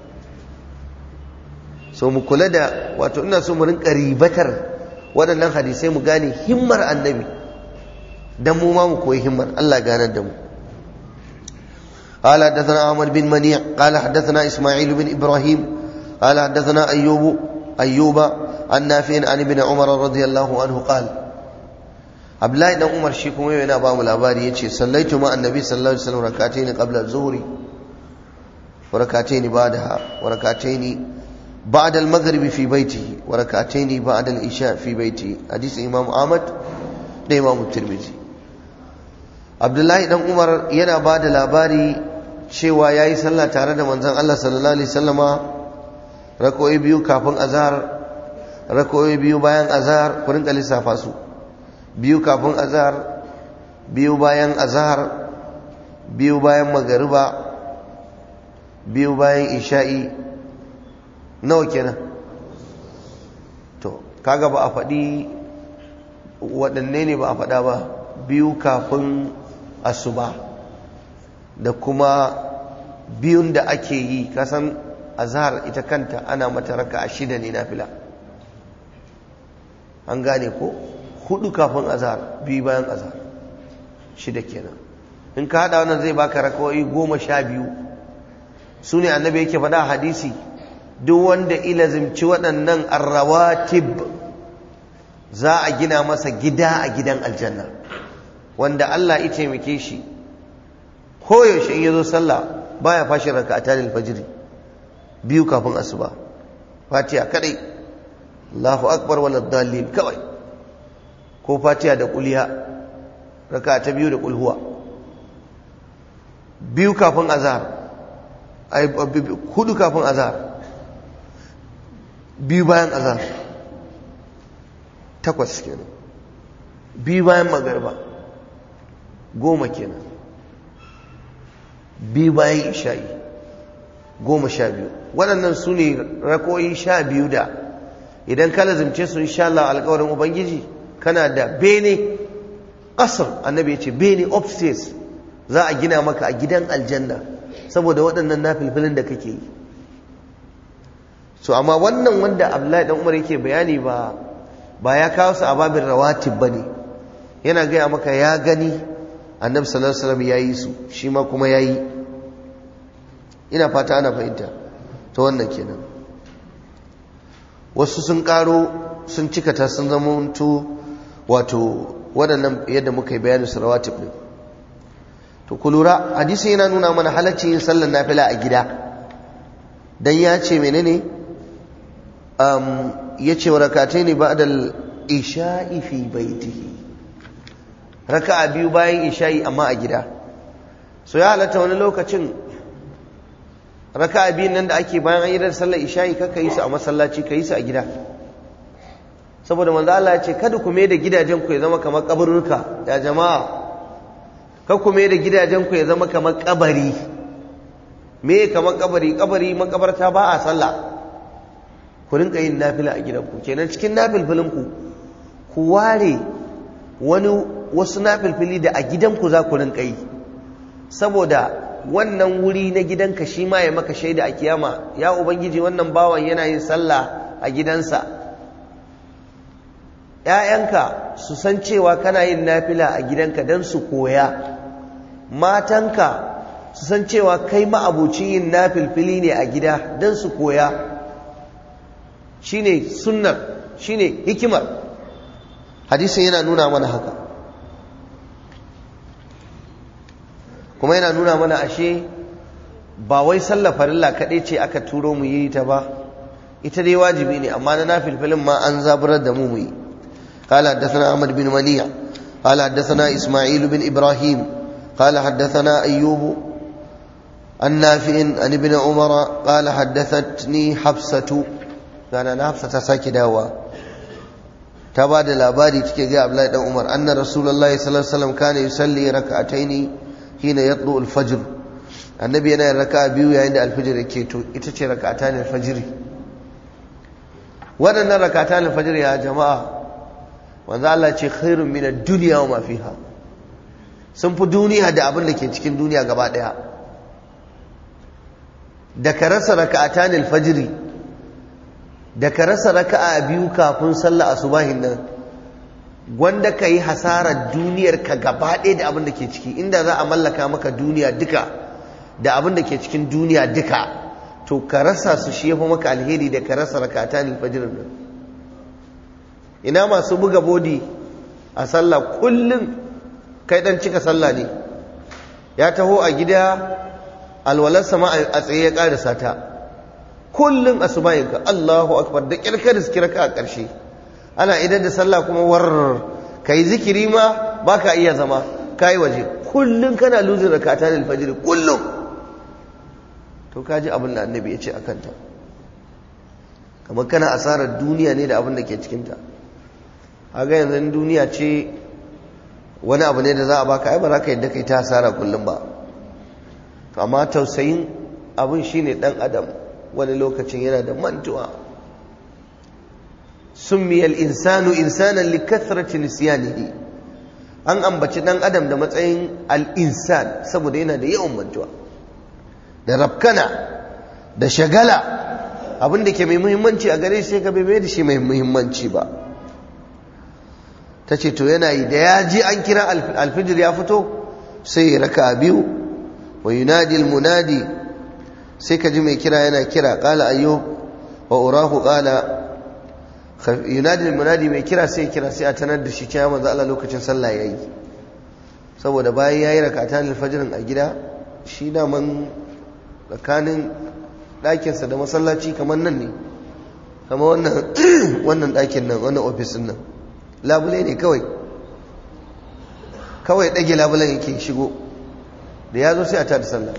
so mu kula da wato ina so mu rinka ribatar waɗannan hadisai mu gane himmar annabi dan mu ma mu koyi himmar Allah ganar da mu قال حدثنا عمر بن منيع قال حدثنا إسماعيل بن إبراهيم قال حدثنا أيوب أيوب عن نافع عن ابن عمر رضي الله عنه قال عبد الله بن عمر شيكم ينا بام الأباري يتشي صليت مع النبي صلى الله عليه وسلم ركعتين قبل الظهر وركعتين بعدها وركعتين بعد المغرب في بيته وركعتين بعد العشاء في بيته حديث امام احمد da imam tirmidhi abdullahi dan umar yana bada labari cewa yayi sallah tare da manzon Allah sallallahu alaihi wasallama rak'o'i biyu kafin azhar rak'o'i biyu bayan azhar ku rinka lissafa su biyu kafin azhar biyu bayan azhar biyu bayan magariba biyu bayan isha'i nawa kenan? To kaga ba a faɗi waɗanne ne ba a faɗa ba. Biyu kafin asuba da kuma biyun da ake yi, kasan azhar ita kanta ana mata raka'a shida ne nafila, an gane ko? Hudu kafin azhar, biyu bayan azhar, shida kenan. In ka hada wannan zai baka raka'o'i goma sha biyu. Su ne annabi yake faɗa hadisi, duk wanda ilazimci waɗannan arrawatib za a gina masa gida a gidan aljanna, wanda Allah ya taimake shi koyaushe in yazo sallah baya fashi raka'atan al-fajr biyu kafin asuba, fatiha kadai, Allahu akbar wal dallin kawai, ko fatiha da kuliya raka'a ta biyu da kulhuwa, biyu kafin azhar, ai hudu kafin azhar, biyu bayan azhar, takwas kenan, biyu bayan magariba goma kenan, biyu bayan isha'i goma sha biyu. Waɗannan su ne rakoyi sha biyu da idan ka lazimce su insha Allah alƙawarin ubangiji kana da bene ƙasar, annabi ya ce bene upstairs za a gina maka a gidan aljanna saboda waɗannan nafilfilin da kake yi. So amma wannan wanda Abdullahi dan Umar yake bayani ba ba ya kawo su a babin rawatib bane, yana gaya maka ya gani annabi sallallahu alaihi wasallam yayi su, shi ma kuma yayi. Ina fata ana fahimta. To wannan kenan. Wasu sun karo sun cikata sun zama to wato waɗannan yadda muka yi bayanin su rawatib din. To ku lura hadisi yana nuna mana halacci yin sallar nafila a gida, dan ya ce menene um yace wa rak'ataini ba'da al-isha'i fi baitihi, raka'a biyu bayan isha'i amma a gida. So ya halatta wani lokacin raka'a biyun nan da ake bayan an yi da sallar isha'i kaka yi su a masallaci, ka yi su a gida, saboda manzo Allah ya ce kada ku mai da gidajen ku ya zama kamar kaburruka. Ya jama'a, kada ku mai da gidajen ku ya zama kamar kabari. Me kamar kabari? Kabari makabarta ba a sallah. Ku rinka yin nafila a gidanku. Kenan cikin nafilfilin ku ku ware wani wasu nafilfili da a gidanku za ku rinka yi, saboda wannan wuri na gidanka shi ma ya maka shaida a kiyama, ya ubangiji wannan bawan yana yin sallah a gidansa. ‘Ya'yanka su san cewa kana yin nafila a gidanka don su koya, matanka su san cewa kai ma'abucin yin nafilfili ne a gida don su koya. Shine sunnar, shine hikimar. Hadisin yana nuna mana haka, kuma yana nuna mana ashe ba wai sallar farilla kaɗai ce aka turo mu yi ta ba, ita dai wajibi ne, amma na nafilfilin ma an zaburar da mu mu yi. قال حدثنا أحمد بن منيع قال حدثنا إسماعيل بن إبراهيم قال حدثنا أيوب النافع عن ابن عمر قال حدثتني حفصة، قال أنا حفصة ساكي داوا تبعد الأبادي تكي عبد الله بن عمر أن رسول الله صلى الله عليه وسلم كان يصلي ركعتين حين يطلع الفجر. النبي أنا ركع بيو عند الفجر كيتو إتشي ركعتان الفجر. وأنا ركعتان الفجر يا جماعة wanzu Allah ce khairun min ad-dunya wa ma fiha, sun fi duniya da abin da ke cikin duniya gaba daya. Da ka rasa raka'atan al-fajr, da ka rasa raka'a biyu kafin sallar asubahin nan, gwanda kai hasarar duniyar ka gaba daya da abin da ke ciki. Inda za a mallaka maka duniya duka da abin da ke cikin duniya duka, to ka rasa su shi yafi maka alheri da ka rasa raka'atan al-fajr nan. Ina masu buga bodi a sallah kullum, kai dan cika sallah ne, ya taho a gida alwalarsa ma a tsaye ya karasa ta, kullum asubayinka Allahu akbar da kirkar zikirka a ƙarshe, ana idan da sallah kuma war kai zikiri ma baka iya zama, kai waje, kullum kana luzin rakatan alfajr kullum. To kaji abin da annabi ya ce akan ta, kamar kana asarar duniya ne da abin da ke cikin ta. Aga yanzu duniya ce wani abu ne da za a baka, ai ba za ka yadda kai ta hasara kullum ba. To amma tausayin abin shine dan adam wani lokacin yana da mantuwa. summiya al-insanu insanan li kathrati nisyanihi, an ambaci dan adam da matsayin al-insan saboda yana da yawan mantuwa da rafkana da shagala. abin da ke mai muhimmanci a gare shi sai ka bai da shi mai muhimmanci ba. ta ce to yana yi da ya ji an kira alfijir ya fito sai ya raka biyu. wa yunadi almunadi, sai ka ji mai kira yana kira qala ayyub wa urahu qala. yunadi almunadi, mai kira sai kira sai a tanar da shi cewa manzo Allah lokacin sallah yayi, saboda bayan yayi rakatan alfajr a gida shi da man tsakanin ɗakinsa da masallaci kamar nan ne, kamar wannan wannan ɗakin nan, wannan ofisin nan labule ne kawai kawai ɗage labulen yake shigo da ya zo sai a tada sallah.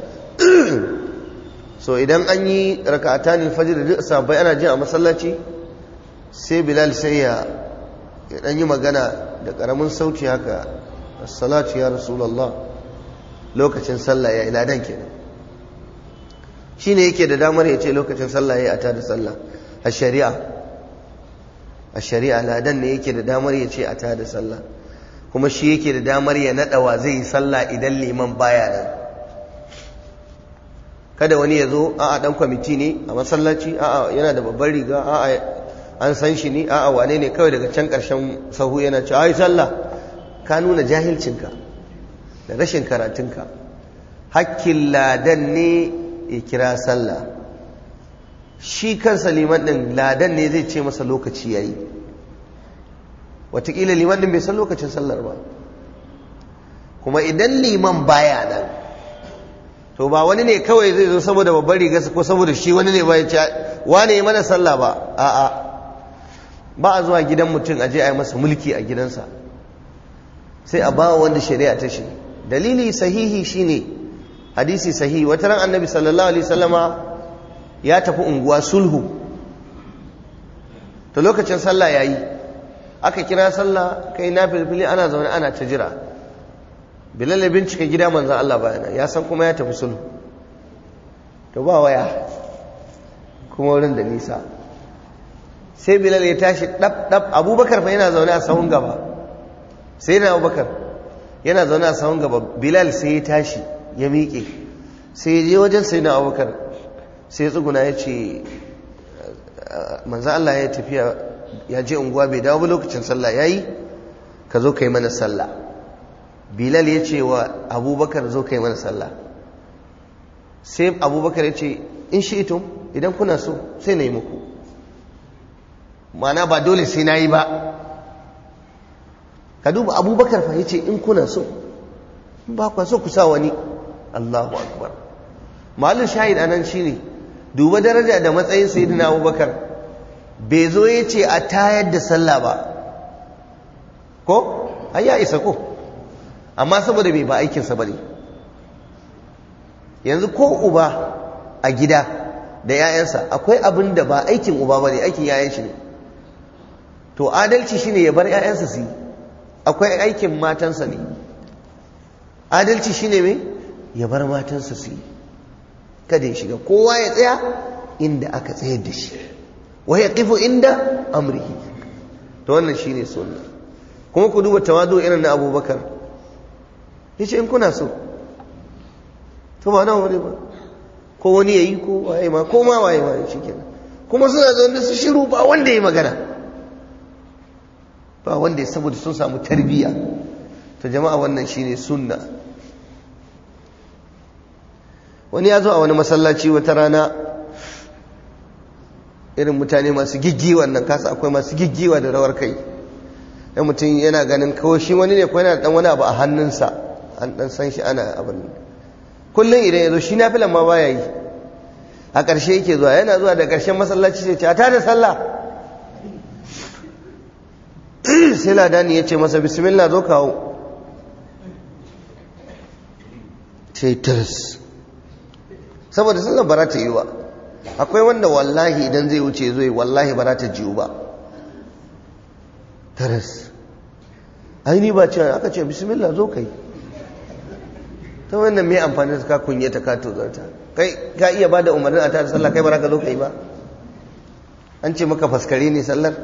so idan an yi raka'atan al-fajr da sabai ana jin a masallaci, sai Bilal sai ya dan yi magana da karamin sauti haka, as-salatu ya rasulullah, lokacin sallah ya ila dan kenan. shine yake da damar ya ce lokacin sallah ya ata da sallah a shari'a. a shari'a ladan ne yake da damar ya ce ata da sallah, kuma shi yake da damar ya nada wa zai yi sallah idan liman baya nan. kada wani ya zo a'a dan kwamiti ne a masallaci, a'a yana da babbar riga, a'a an san shi ne, a'a wane ne, kawai daga can karshen sahu yana ce ai sallah. ka nuna jahilcinka da rashin karatunka. hakkin ladan ne ya kira sallah, shi kansa liman din ladan ne zai ce masa lokaci yayi. wataƙila liman din bai san lokacin sallar ba, kuma idan liman baya nan to ba wani ne kawai zai zo saboda babbar rigarsa ko saboda shi wani ne ba ya ce wane yi mana sallah ba. a'a ba a zuwa gidan mutum aje a yi masa mulki a gidansa, sai a ba wanda shari'a ta shi. dalili sahihi shine hadisi sahihi, wata ran annabi sallallahu alaihi wasallama ya tafi unguwa sulhu, to lokacin sallah yayi, aka kira sallah kai na filfili ana zaune ana ta jira. Bilal ya bincika gida manzon Allah bayana, ya san kuma ya tafi sulhu, to ba waya kuma wurin da nisa. sai Bilal ya tashi dab dab, Abubakar fa yana zaune a sahun gaba, sai na Abubakar yana zaune a sahun gaba, Bilal sai ya tashi ya miƙe, sai ya je wajen sai na Abubakar, sai ya tsuguna ya ce manzo Allah ya tafiya ya je unguwa bai dawo ba, lokacin sallah yayi, ka zo kai mana sallah. Bilal ya ce wa Abubakar zo kai mana sallah, sai Abubakar ya ce in shi ito, idan kuna so sai na yi muku, ma'ana ba dole sai na yi ba. ka duba Abubakar fa ya ce in kuna so, in ba kwa so ku sa wani. Allahu akbar. Malin shahid anan shine duba daraja da matsayin sayyidina Abubakar, bai zo ya ce a tayar da sallah ba, ko ai ya isa ko, amma saboda bai ba aikinsa bane. yanzu ko uba a gida da 'ya'yansa akwai abin da ba aikin uba bane, aikin 'ya'yan shi ne, to adalci shine ya bar 'ya'yansa su yi. akwai aikin matansa ne, adalci shine me ya bar matansa su yi, kada ya shiga, kowa ya tsaya inda aka tsayar da shi, wa yaqifu inda amrihi. to wannan shine sunna. kuma ku duba tawadu irin na Abubakar, yace in kuna so, to ba nawa ne ba, ko wani yayi ko waye ma ko ma waye ma shikenan. kuma suna zaune su shiru, ba wanda yayi magana, ba wanda ya, saboda sun samu tarbiyya. to jama'a wannan shine sunna. wani ya zo a wani masallaci wata rana, irin mutane masu giggiwa nan, kasa akwai masu giggiwa da rawar kai, dan mutum yana ganin kawai shi wani ne ko yana dan wani abu a hannunsa, an dan san shi ana abin. kullum idan ya zo shi nafilan ma baya yi, a ƙarshe yake zuwa, yana zuwa da ƙarshen masallaci sai ce a tada sallah. sai ladani ya ce masa bismillah zo kawo, sai tirs, saboda sallar ba ta yi ba. akwai wanda wallahi idan zai wuce zo wallahi ba ta jiyu ba, tirs. aini ba ce aka ce bismillah zo kai, ta wannan mai amfani da ka kunyata ka tozarta kai ka iya ba da umarnin a tada sallah kai ba za ka zo ka yi ba an ce maka faskare ne sallar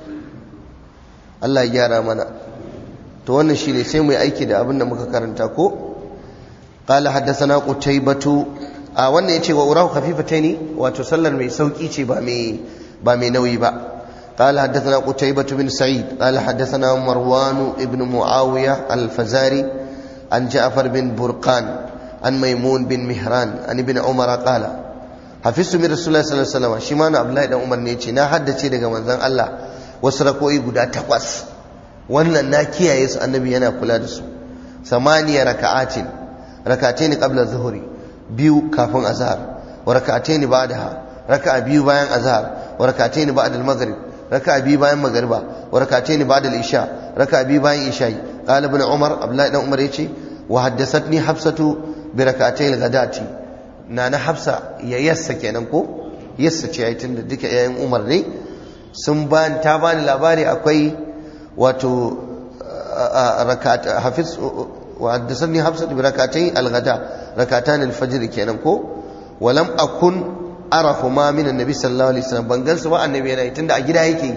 Allah ya gyara mana to wannan shine sai mu yi aiki da abin da muka karanta ko qala haddathana qutaybatu a wannan yace wa urahu khafifataini wato sallar mai sauki ce ba mai ba mai nauyi ba قال حدثنا قتيبة بن سعيد قال حدثنا مروان ابن معاوية الفزاري عن جعفر بن برقان عن ميمون بن مهران عن ابن عمر قال حفظت من رسول الله صلى الله عليه وسلم شمان عبد الله بن عمر ne yace na haddace daga manzon Allah wasu rakoyi guda takwas wannan na kiyaye su annabi yana kula da su samaniya raka'atin rak'atayn qabla zuhri biyu kafin azhar wa rak'atayn ba'daha raka'a biyu bayan azhar wa rak'atayn ba'da al-maghrib raka'a biyu bayan magriba wa rak'atayn ba'da al-isha raka'a biyu bayan isha qala ibn umar abdullahi dan umar yace wa haddathatni hafsatu bi rak'atayn al-ghadati nana hafsa ya yassa kenan ko yassa ce ai tunda duka yayin umar ne sun ban ta bani labari akwai wato rakat hafiz wa haddathatni hafsatu bi rak'atayn al-ghada rak'atan al-fajr kenan ko walam akun arafu ma min annabi sallallahu alaihi wasallam ban gansu ba annabi yana tunda a gida yake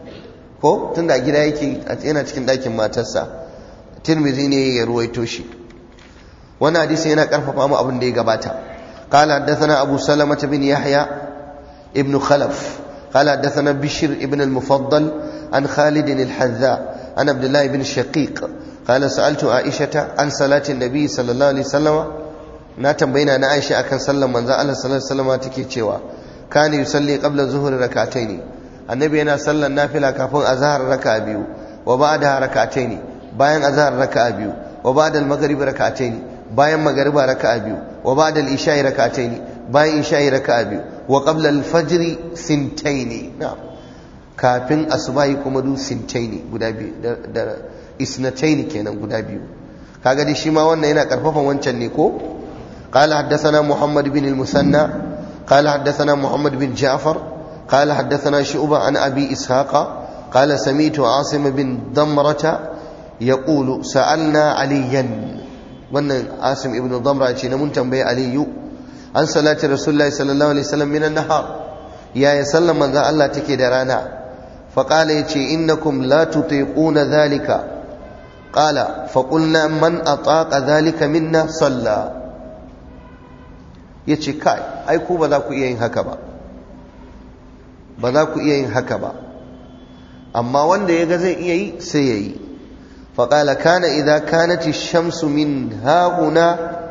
ko tunda a gida yake yana cikin dakin matarsa Tirmidhi ne ya ruwaito shi wannan hadisi yana karfafa mu abin da ya gabata qala haddathana abu salamah bin yahya ibn khalaf qala haddathana bishr ibn al-mufaddal an khalid al-hadza an abdullah ibn shaqiq qala sa'altu aisha an salati an-nabi sallallahu alaihi wasallam na tambayina na Aisha akan sallan manzon Allah sallallahu alaihi wasallam take cewa kana yusalli qabla zuhri rak'atayn annabi yana sallan nafila kafin azhar raka'a biyu wa ba'da rak'atayn bayan azhar raka'a biyu wa ba'da al-maghrib rak'atayn bayan magriba raka'a biyu wa ba'da al-isha'i rak'atayn bayan isha'i raka'a biyu wa qabla al-fajr sintayn na'am kafin asubahi kuma du sintayn guda biyu da isnatayn kenan guda biyu kaga dai shi ma wannan yana karfafan wancan ne ko قال حدثنا محمد بن المثنى قال حدثنا محمد بن جعفر قال حدثنا شعبة عن أبي إسحاق قال سمعت عاصم بن ضمرة يقول سألنا عليا وأن عاصم بن ضمرة نمون تنبي علي عن صلاة رسول الله صلى الله عليه وسلم من النهار يا يسلم من ذا الله تكدرانا فقال يتي إنكم لا تطيقون ذلك قال فقلنا من أطاق ذلك منا صلى ya ce kai ai ku ba za ku iya yin haka ba ba za ku iya yin haka ba amma wanda ya ga zai iya yi sai ya yi faƙala kana idan kanati shamsu min hahuna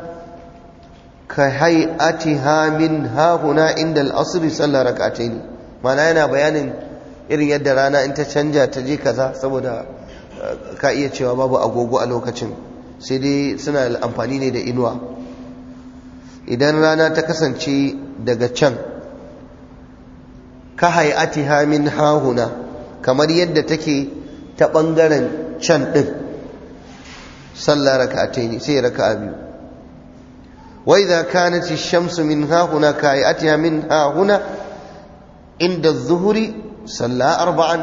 ka hay'atiha min hahuna inda al'asri sallar rak'atayn mana yana bayanin irin yadda rana in ta canja ta je kaza saboda ka iya cewa babu agogo a lokacin sai dai suna amfani ne da inuwa idan rana ta kasance daga can ka hay'atiha min hahuna kamar yadda take ta bangaren can din sallar rak'atayn sai raka'a biyu wa idza kanat ash-shamsu min hahuna ka hay'atiha min hahuna inda adh-dhuhri salla arba'an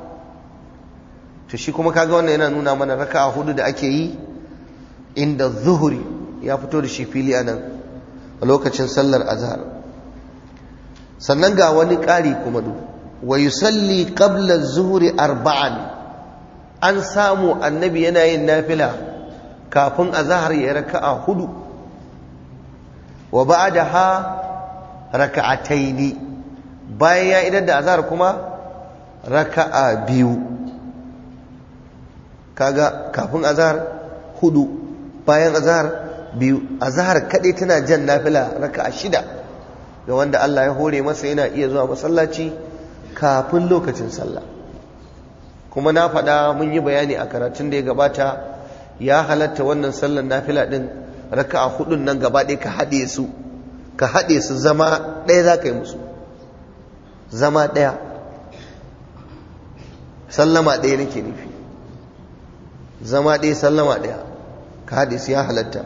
to shi kuma kaga wannan yana nuna mana raka'a hudu da ake yi inda adh-dhuhri ya fito da shi fili anan a lokacin sallar azhar sannan ga wani ƙari kuma du wa yusalli qabla az-zuhri arba'an an samu annabi yana yin nafila kafin azhar ya raka'a hudu wa ba'daha raka'ataini bayan ya idan da azhar kuma raka'a biyu kaga kafin azhar hudu bayan azhar biyu azhar kadai tana jan nafila raka'a shida ga wanda Allah ya hore masa yana iya zuwa masallaci kafin lokacin sallah kuma na faɗa mun yi bayani a karatun da ya gabata ya halatta wannan sallar nafila din raka'a hudun nan gaba ɗaya ka haɗe su ka haɗe su zama ɗaya za ka yi musu zama ɗaya sallama ɗaya nake nufi zama ɗaya sallama ɗaya ka haɗe su ya halatta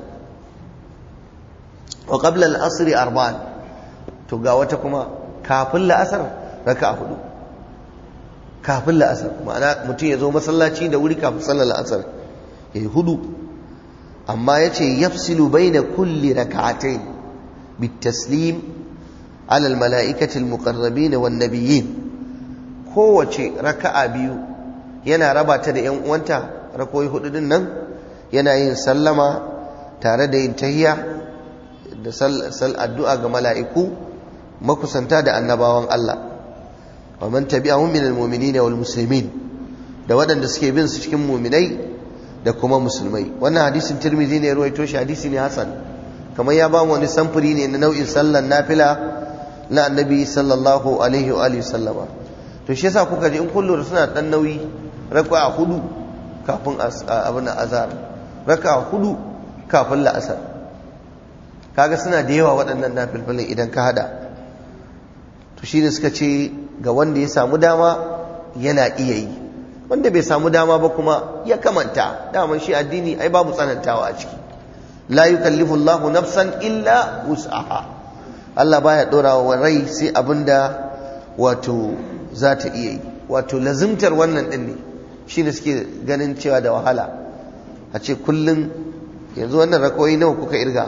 wa qabla al-asr arba'an to ga wata kuma kafin la'asar raka'a hudu kafin la'asar ma'ana mutum ya zo masallaci da wuri kafin sallar la'asar ya yi hudu amma yace yafsilu baina kulli rak'atayn bitaslim ala almalaikati almuqarrabin wan nabiyyin. kowace raka'a biyu yana raba ta da yan uwanta, rakoyi hudu din nan yana yin sallama tare da yin tahiyya da sal addu'a ga mala'iku makusanta da annabawan Allah. wa man tabi'ahum minal mu'minina wal muslimin, da waɗanda suke bin su cikin mu'minai da kuma musulmai. wannan hadisin Tirmidhi ne ya ruwaito shi, hadisi ne hasan, kamar ya ba mu wani samfuri ne na nau'in sallar nafila na annabi sallallahu alaihi wa alihi sallama. to shi yasa kuka ji in kullu suna dan nauyi, raka'a hudu kafin abin azhar, raka'a hudu kafin la'asar. kaga suna da yawa waɗannan nafilfilin idan ka hada. to shi ne suka ce ga wanda ya samu dama yana iya yi, wanda bai samu dama ba kuma ya kamanta. daman shi addini ai babu tsanantawa a ciki. la yukallifu Allahu nafsan illa wus'aha. Allah baya dora wa rai sai abinda wato za ta iya yi. wato lazimtar wannan din ne shine suke ganin cewa da wahala a ce kullun yanzu wannan rakawoyi nawa kuka irga?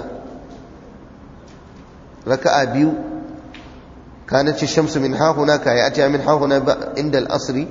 raka'a biyu, kanat ash-shamsu min hahuna ka ya'ti min hahuna inda al-asr,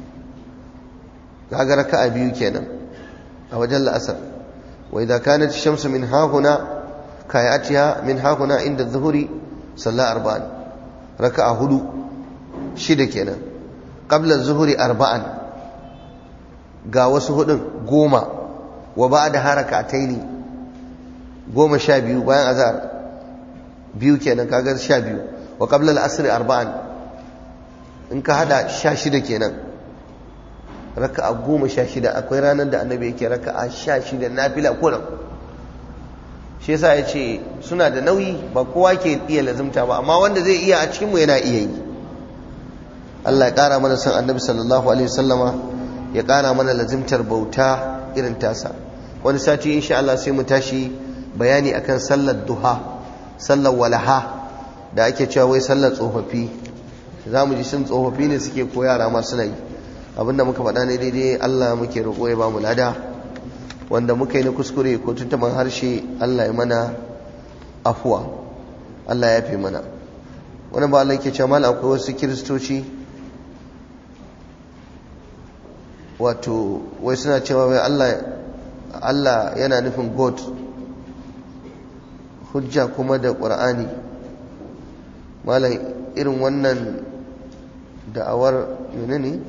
kaga raka'a biyu kenan a wajen la'asar. wa idha kanat ash-shamsu min hahuna ka ya'ti min hahuna inda adh-dhuhri salla arba'an, raka'a hudu, shida kenan. qabla adh-dhuhri arba'an, ga wasu hudun goma. wa ba'da harakataini, goma sha biyu bayan azhar biyu kenan, kaga sha biyu. wa qabla al-asr arba'an, in ka hada sha shida kenan, raka'a goma sha shida. akwai ranar da annabi yake raka'a sha shida nafila kullum. shi yasa yace suna da nauyi, ba kowa ke iya lazimta ba, amma wanda zai iya a cikin mu yana iya yi. Allah ya kara mana san annabi sallallahu alaihi wasallama, ya kara mana lazimtar bauta irin tasa. wani sati insha Allah sai mu tashi bayani akan sallar duha, sallar walaha da ake cewa wai sallar tsofaffi. za mu ji sun tsofaffi ne suke ko yara ma suna yi. abinda muka faɗa ne daidai Allah muke roƙo ya ba mu lada, wanda muka yi na kuskure ko tuntuban harshe Allah ya mana afuwa, Allah ya fi mana. wani ba Allah ke cewa mal akwai wasu kiristoci wato wai suna cewa wai Allah Allah yana nufin God, hujja kuma da Qur'ani. malam irin wannan da'awar menene?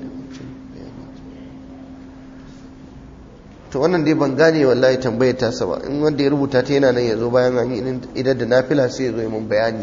to wannan dai ban gane wallahi tambayar ta saba. in wanda ya rubuta ta yana nan yazo bayan an yi idan da nafila sai yazo yi mun bayani.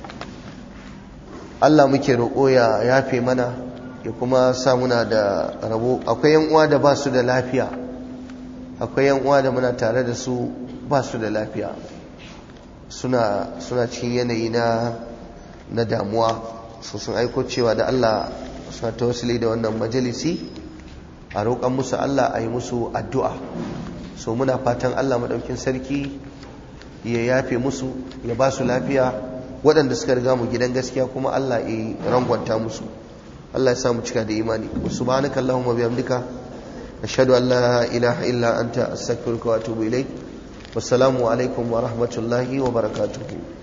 Allah muke roƙo ya yafe mana, ya kuma sa muna da rabo. akwai yan uwa da ba su da lafiya, akwai yan uwa da muna tare da su ba su da lafiya, suna suna cikin yanayi na na damuwa. so sun aiko cewa da Allah suna tawassuli da wannan majalisi a roƙan musu Allah, a yi musu addu'a. so muna fatan Allah maɗaukin sarki ya yafe musu, ya ba su lafiya. waɗanda suka riga mu gidan gaskiya kuma Allah ya rangwanta musu. Allah ya sa mu cika da imani. subhanaka allahumma bihamdika ashhadu an la ilaha illa anta astaghfiruka wa atubu ilaik. wassalamu alaikum wa rahmatullahi wa barakatuhu.